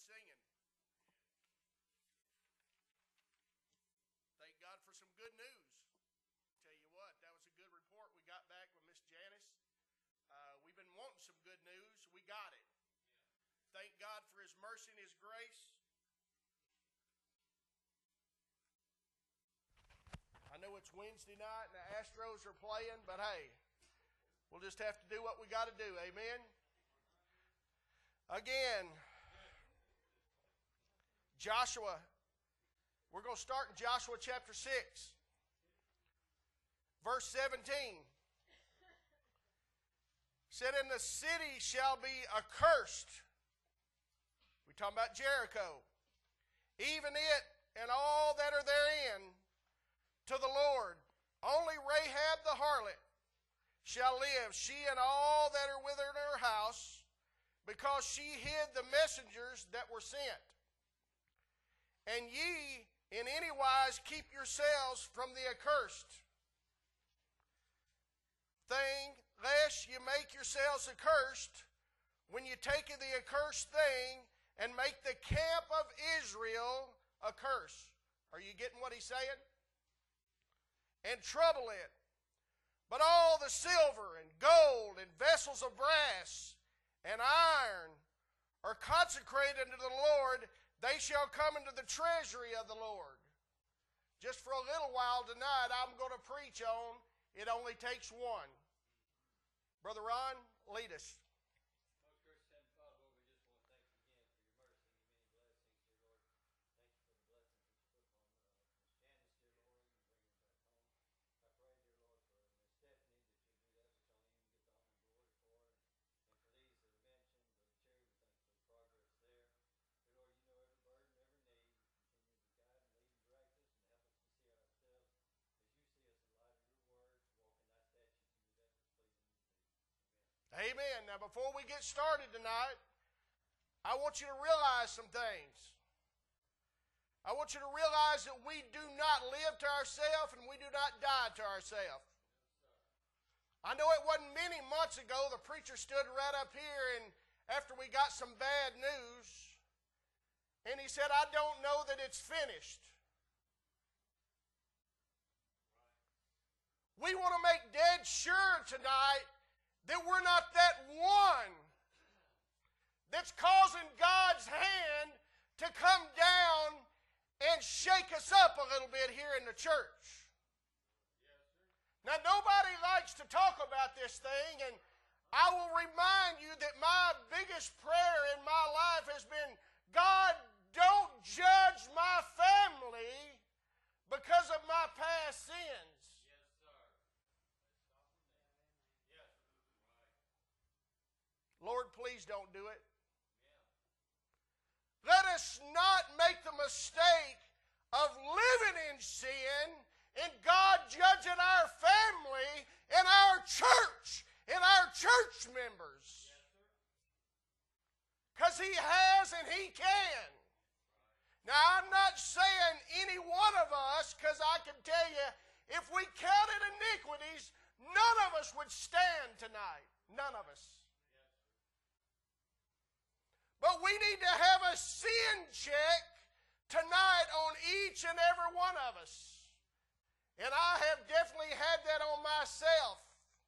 singing. Thank God for some good news. Tell you what, that was a good report we got back with Miss Janice. We've been wanting some good news. We got it. Thank God for His mercy and His grace. I know it's Wednesday night and the Astros are playing, but hey, we'll just have to do what we got to do. Amen? Again, Joshua. We're going to start in Joshua chapter 6, verse 17. Said, "And the city shall be accursed." We're talking about Jericho. "Even it and all that are therein to the Lord. Only Rahab the harlot shall live, she and all that are within her house, because she hid the messengers that were sent. And ye in any wise keep yourselves from the accursed thing, lest you make yourselves accursed when you take the accursed thing and make the camp of Israel a curse." Are you getting what he's saying? "And trouble it. But all the silver and gold and vessels of brass and iron are consecrated unto the Lord. They shall come into the treasury of the Lord." Just for a little while tonight, I'm going to preach on it only takes one. Brother Ron, lead us. Amen. Now, before we get started tonight, I want you to realize some things. I want you to realize that we do not live to ourselves and we do not die to ourselves. I know it wasn't many months ago the preacher stood right up here and after we got some bad news, and he said, "I don't know that it's finished." We want to make dead sure tonight that we're not that one that's causing God's hand to come down and shake us up a little bit here in the church. Now, nobody likes to talk about this thing, and I will remind you that my biggest prayer in my life has been, God, don't judge my family because of my past sins. Lord, please don't do it. Let us not make the mistake of living in sin and God judging our family and our church and our church members. Because He has and He can. Now, I'm not saying any one of us, because I can tell you, if we counted iniquities, none of us would stand tonight. None of us. But we need to have a sin check tonight on each and every one of us. And I have definitely had that on myself.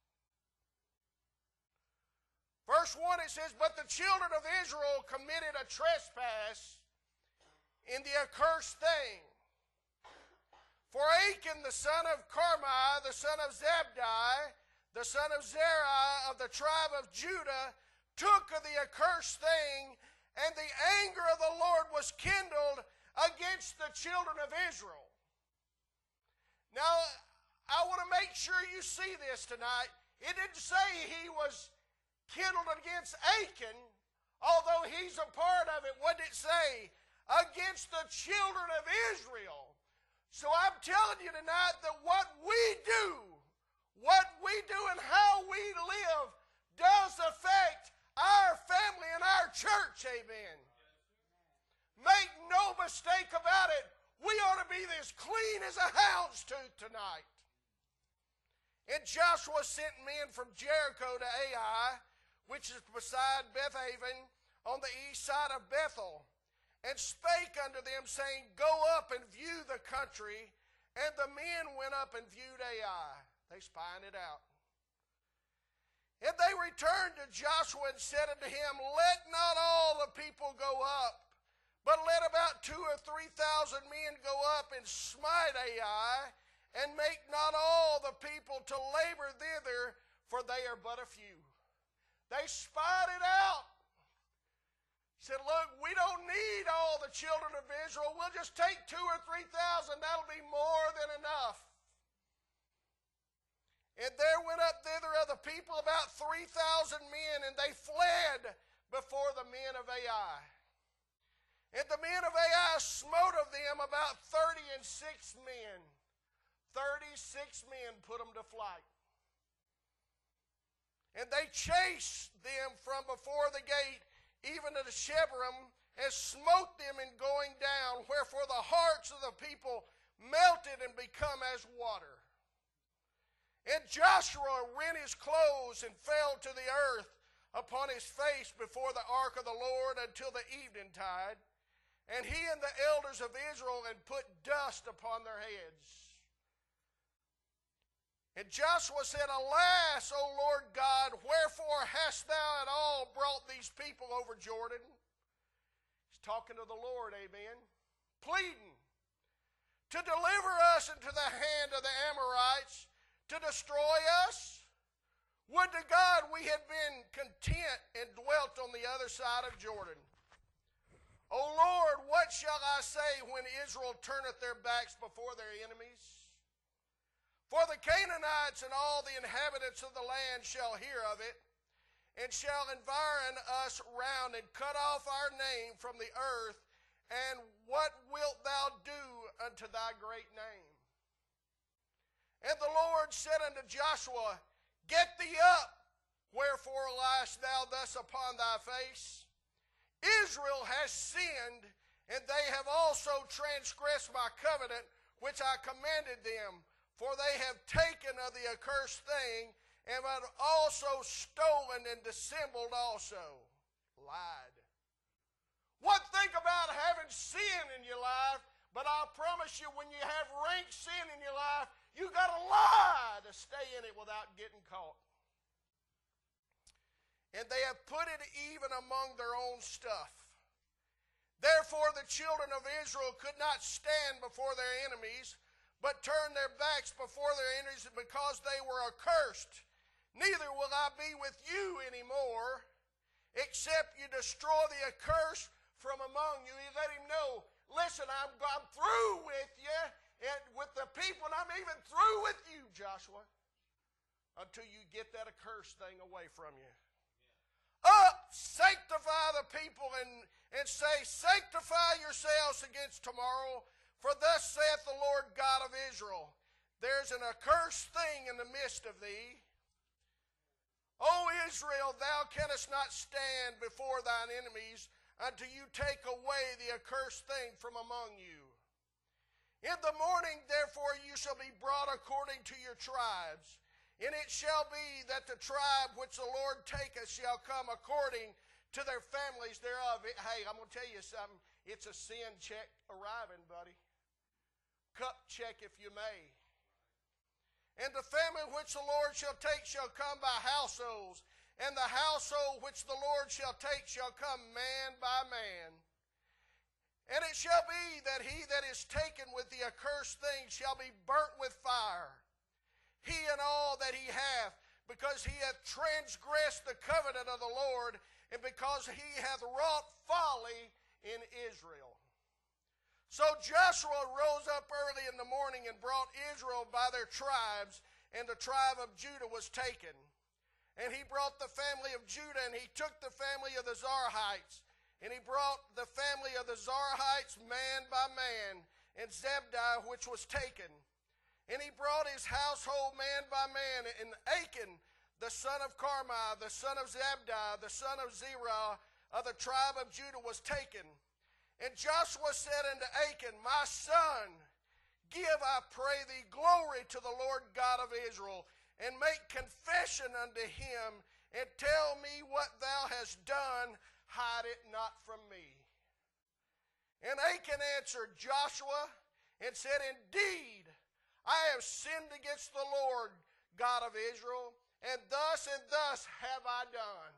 Verse 1, it says, "But the children of Israel committed a trespass in the accursed thing. For Achan the son of Carmi, the son of Zabdi, the son of Zerah of the tribe of Judah, took of the accursed thing, and the anger of the Lord was kindled against the children of Israel." Now, I want to make sure you see this tonight. It didn't say he was kindled against Achan, although he's a part of it. What did it say? Against the children of Israel. So I'm telling you tonight that what we do and how we live does affect our family and our church, amen. Make no mistake about it, we ought to be as clean as a hound's tooth tonight. "And Joshua sent men from Jericho to Ai, which is beside Bethaven, on the east side of Bethel, and spake unto them, saying, Go up and view the country. And the men went up and viewed Ai. They spying it out. And they returned to Joshua and said unto him, Let not all the people go up, but let about 2,000 or 3,000 men go up and smite Ai, and make not all the people to labor thither, for they are but a few. They spied it out. He said, look, we don't need all the children of Israel. We'll just take 2,000 or 3,000. That'll be more than enough. And there went up thither of the people about 3,000 men, and they fled before the men of Ai. And the men of Ai smote of them about 36 men. 36 men put them to flight. And they chased them from before the gate, even to the Shebarim, and smote them in going down, wherefore the hearts of the people melted and become as water. And Joshua rent his clothes and fell to the earth upon his face before the ark of the Lord until the eventide. And he and the elders of Israel had put dust upon their heads. And Joshua said, Alas, O Lord God, wherefore hast thou at all brought these people over Jordan? He's talking to the Lord, amen, pleading to deliver us into the hand of the Amorites, to destroy us. Would to God we had been content and dwelt on the other side of Jordan. O Lord, what shall I say when Israel turneth their backs before their enemies? For the Canaanites and all the inhabitants of the land shall hear of it, and shall environ us round, and cut off our name from the earth. And what wilt thou do unto thy great name? And the Lord said unto Joshua, Get thee up, wherefore liest thou thus upon thy face? Israel has sinned, and they have also transgressed my covenant, which I commanded them. For they have taken of the accursed thing, and have also stolen and dissembled also. Lied. What think about having sin in your life, but I promise you when you have rank sin in your life, you got to lie to stay in it without getting caught. And they have put it even among their own stuff. Therefore the children of Israel could not stand before their enemies, but turned their backs before their enemies because they were accursed. Neither will I be with you anymore, except you destroy the accursed from among you. He let him know, listen, I'm through with you, and with the people, and I'm even through with you, Joshua, until you get that accursed thing away from you. Up, sanctify the people, and say, Sanctify yourselves against tomorrow, for thus saith the Lord God of Israel, There's an accursed thing in the midst of thee. O Israel, thou canst not stand before thine enemies until you take away the accursed thing from among you. In the morning, therefore, you shall be brought according to your tribes. And it shall be that the tribe which the Lord taketh shall come according to their families thereof. Hey, I'm going to tell you something. It's a sin check arriving, buddy. Cup check, if you may. And the family which the Lord shall take shall come by households, and the household which the Lord shall take shall come man by man. And it shall be that he that is taken with the accursed thing shall be burnt with fire, he and all that he hath, because he hath transgressed the covenant of the Lord, and because he hath wrought folly in Israel. So Joshua rose up early in the morning and brought Israel by their tribes, and the tribe of Judah was taken. And he brought the family of Judah, and he took the family of the Zarhites, and he brought the family of the Zarhites man by man, and Zabdi which was taken. And he brought his household man by man, and Achan, the son of Carmi, the son of Zabdi, the son of Zerah, of the tribe of Judah was taken. And Joshua said unto Achan, My son, give, I pray thee, glory to the Lord God of Israel, and make confession unto him, and tell me what thou hast done, hide it not from me. And Achan answered Joshua and said, Indeed, I have sinned against the Lord God of Israel, and thus have I done.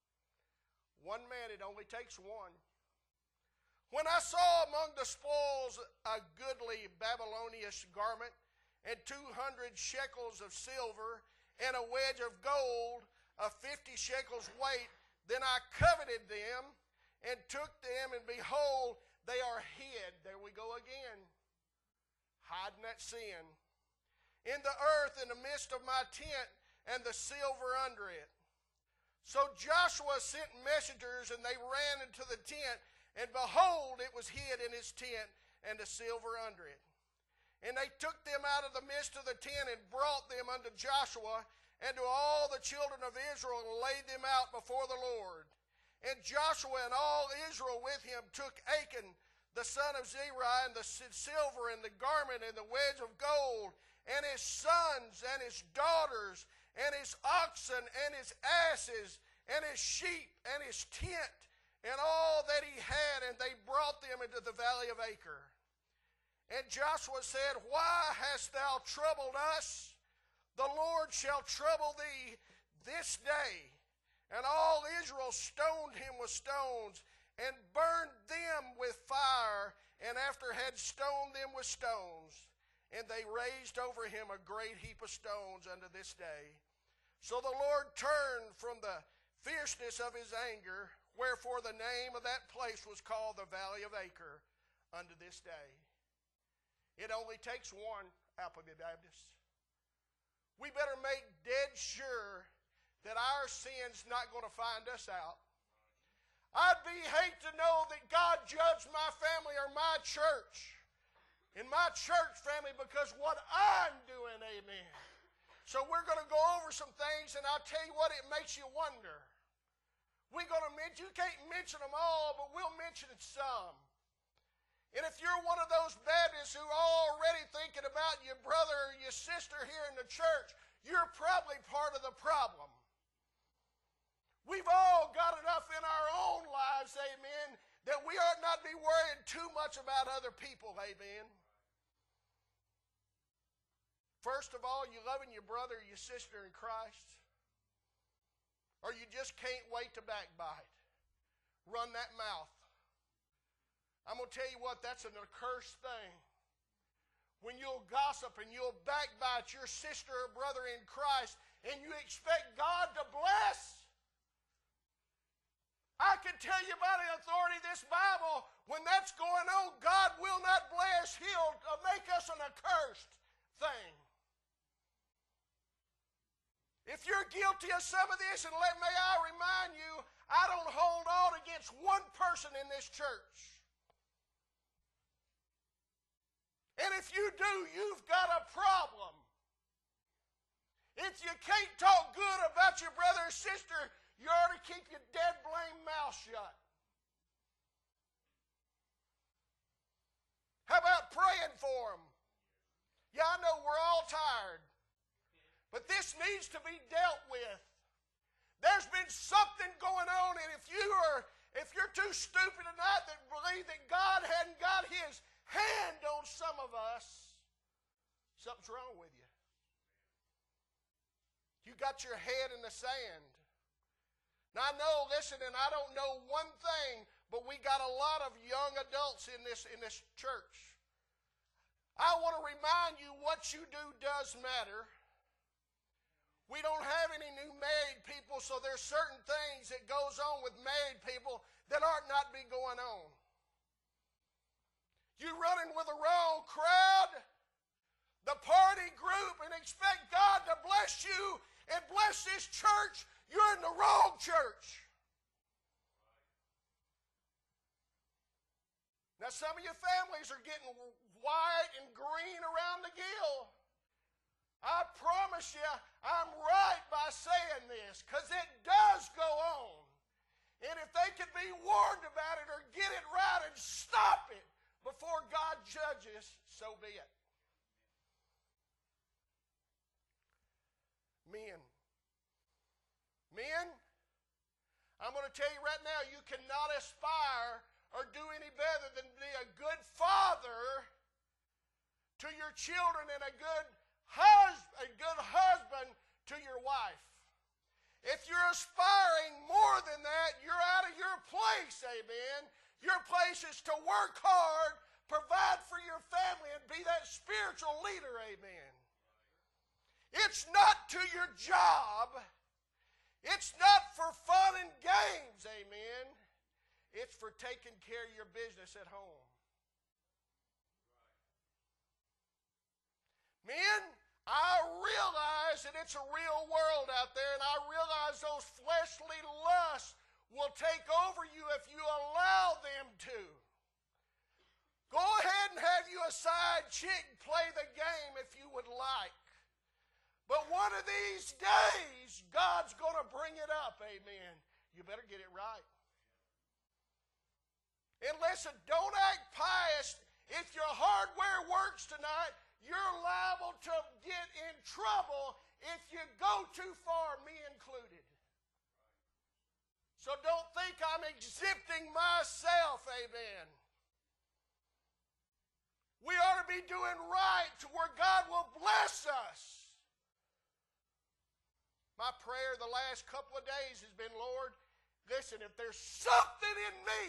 One man, it only takes one. When I saw among the spoils a goodly Babylonian garment, and 200 shekels of silver, and a wedge of gold of 50 shekels weight, then I coveted them, and took them, and behold, they are hid. There we go again. Hiding that sin. In the earth, in the midst of my tent, and the silver under it. So Joshua sent messengers, and they ran into the tent, and behold, it was hid in his tent, and the silver under it. And they took them out of the midst of the tent, and brought them unto Joshua, and to all the children of Israel, and laid them out before the Lord. And Joshua and all Israel with him took Achan, the son of Zerah, and the silver, and the garment, and the wedge of gold, and his sons, and his daughters, and his oxen, and his asses, and his sheep, and his tent, and all that he had, and they brought them into the valley of Achor. And Joshua said, Why hast thou troubled us? The Lord shall trouble thee this day. And all Israel stoned him with stones, and burned them with fire, and after had stoned them with stones. And they raised over him a great heap of stones unto this day. So the Lord turned from the fierceness of his anger, wherefore the name of that place was called the Valley of Achor unto this day. It only takes one, Appleby Baptist. We better make dead sure that our sin's not going to find us out. I'd hate to know that God judged my family or my church, in my church family, because what I'm doing, amen. So we're going to go over some things, and I'll tell you what, it makes you wonder. We're going to mention, you can't mention them all, but we'll mention some. And if you're one of those Baptists who are already thinking about your brother or your sister here in the church, you're probably part of the problem. We've all got enough in our own lives, amen, that we ought not be worrying too much about other people, amen. First of all, you loving your brother or your sister in Christ? Or you just can't wait to backbite? Run that mouth. I'm going to tell you what, that's an accursed thing. When you'll gossip and you'll backbite your sister or brother in Christ, and you expect God to bless. I can tell you by the authority of this Bible, when that's going on, God will not bless. He'll make us an accursed thing. If you're guilty of some of this, and may I remind you, I don't hold on against one person in this church. And if you do, you've got a problem. If you can't talk good about your brother or sister, you ought to keep your dead blame mouth shut. How about praying for them? Yeah, I know we're all tired. But this needs to be dealt with. There's been something going on, and if you're too stupid tonight to believe that God hadn't got his hand on some of us, something's wrong with you. You got your head in the sand. Now I know, listen, and I don't know one thing, but we got a lot of young adults in this church. I want to remind you what you do does matter. We don't have any new married people, so there's certain things that goes on with married people that ought not be going on. You running with the wrong crowd, the party group, and expect God to bless you and bless this church, you're in the wrong church. Now some of your families are getting white and green around the gill. I promise you, I'm right by saying this, because it does go on. And if they could be warned about it or get it right and stop it before God judges, so be it. Men, I'm going to tell you right now, you cannot aspire or do any better than be a good father to your children and a good husband to your wife. If you're aspiring more than that, you're out of your place, amen. Your place is to work hard, provide for your family, and be that spiritual leader, amen. It's not to your job. It's not for fun and games, amen. It's for taking care of your business at home. Men, I realize that it's a real world out there, and I realize those fleshly lusts will take over you if you allow them to. Go ahead and have you a side chick play the game if you would like. But one of these days, God's going to bring it up, amen. You better get it right. And listen, don't act pious. If your hardware works tonight, you're liable to get in trouble if you go too far, me included. So don't think I'm exempting myself, amen. We ought to be doing right to where God will bless us. My prayer the last couple of days has been, Lord, listen, if there's something in me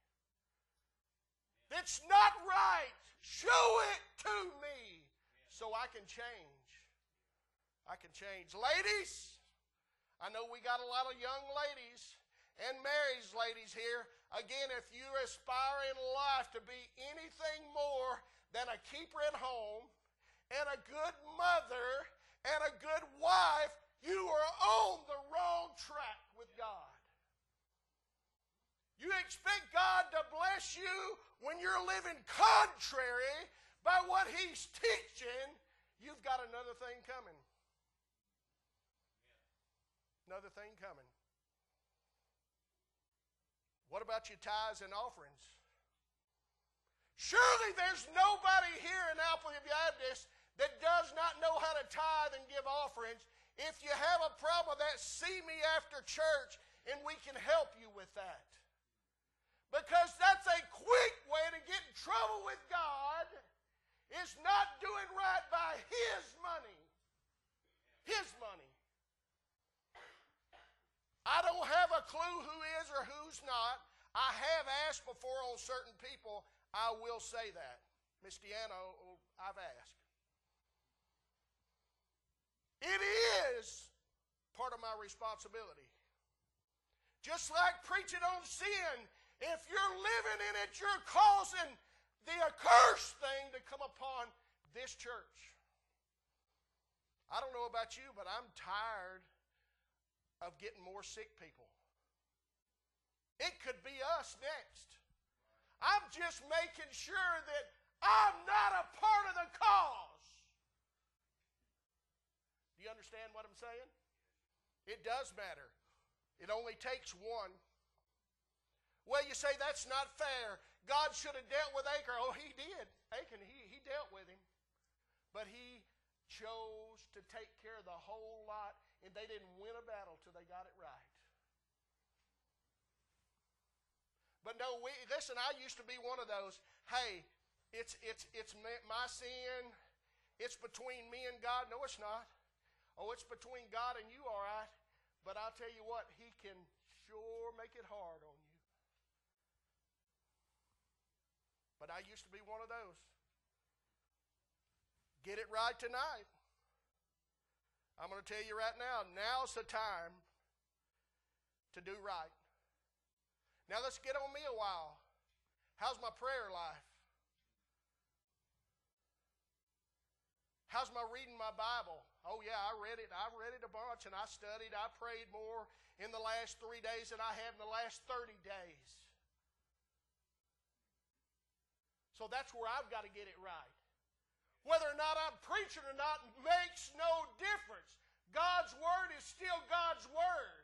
that's not right, show it to me so I can change. I can change. Ladies, I know we got a lot of young ladies and married ladies here. Again, if you aspire in life to be anything more than a keeper at home and a good mother and a good wife, you are on the wrong track with God. You expect God to bless you when you're living contrary by what He's teaching, you've got another thing coming. Another thing coming. What about your tithes and offerings? Surely there's nobody here in Appley Baptist that does not know how to tithe and give offerings. If you have a problem with that, see me after church and we can help you with that. Because that's a quick way to get in trouble with God, is not doing right by His money. His money. I don't have a clue who is or who's not. I have asked before on certain people. I will say that. Miss Deanna, I've asked. It is part of my responsibility. Just like preaching on sin, if you're living in it, you're causing the accursed thing to come upon this church. I don't know about you, but I'm tired of getting more sick people. It could be us next. I'm just making sure that I'm not a part of the cause. Do you understand what I'm saying? It does matter. It only takes one. Well, you say that's not fair. God should have dealt with Achan. Oh, He did. Achan, he dealt with him. But He chose to take care of the whole lot, and they didn't win a battle till they got it right. But no, listen, I used to be one of those, hey, it's my sin. It's between me and God. No, it's not. Oh, it's between God and you, all right. But I'll tell you what, He can sure make it hard on you. But I used to be one of those. Get it right tonight. I'm going to tell you right now, now's the time to do right. Now let's get on me a while. How's my prayer life? How's my reading my Bible? Oh yeah, I read it a bunch, and I studied. I prayed more in the last 3 days than I have in the last 30 days. So that's where I've got to get it right. Whether or not I'm preaching or not makes no difference. God's Word is still God's Word.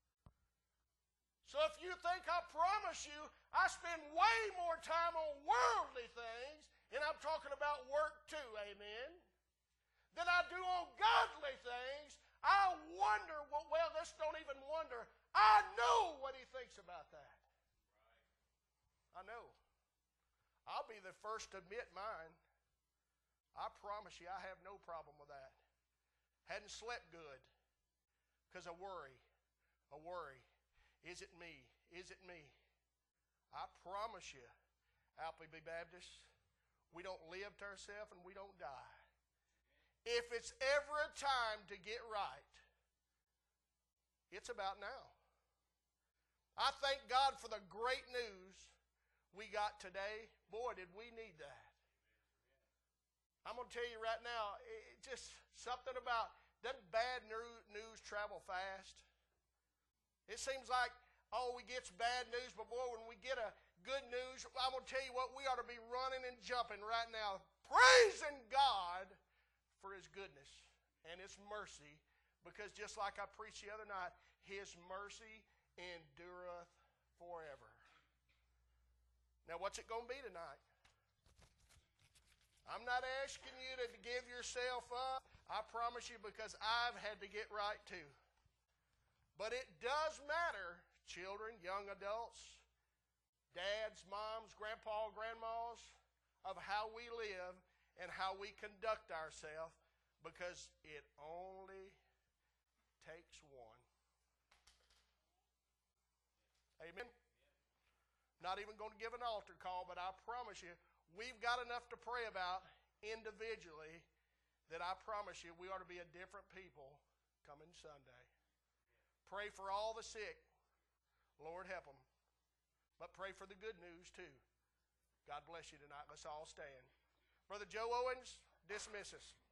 So if you think, I promise you, I spend way more time on worldly things, and I'm talking about work too, amen, than I do on godly things, I wonder, well, let's don't even wonder. I know what He thinks about that. I know. I'll be the first to admit mine. I promise you I have no problem with that. Hadn't slept good because of worry. A worry. Is it me? Is it me? I promise you, Appleby Baptist, we don't live to ourselves and we don't die. If it's ever a time to get right, it's about now. I thank God for the great news we got today. Boy, did we need that. I'm going to tell you right now, just something about, doesn't bad news travel fast? It seems like, we get bad news, but boy, when we get a good news, I'm going to tell you what, we ought to be running and jumping right now, praising God for His goodness and His mercy, because just like I preached the other night, His mercy endureth forever. Now, what's it going to be tonight? I'm not asking you to give yourself up. I promise you, because I've had to get right too. But it does matter, children, young adults, dads, moms, grandpa, grandmas, of how we live and how we conduct ourselves, because it only takes one. Amen? Not even going to give an altar call, but I promise you, we've got enough to pray about individually that I promise you we ought to be a different people coming Sunday. Pray for all the sick. Lord, help them. But pray for the good news too. God bless you tonight. Let's all stand. Brother Joe Owens, dismiss us.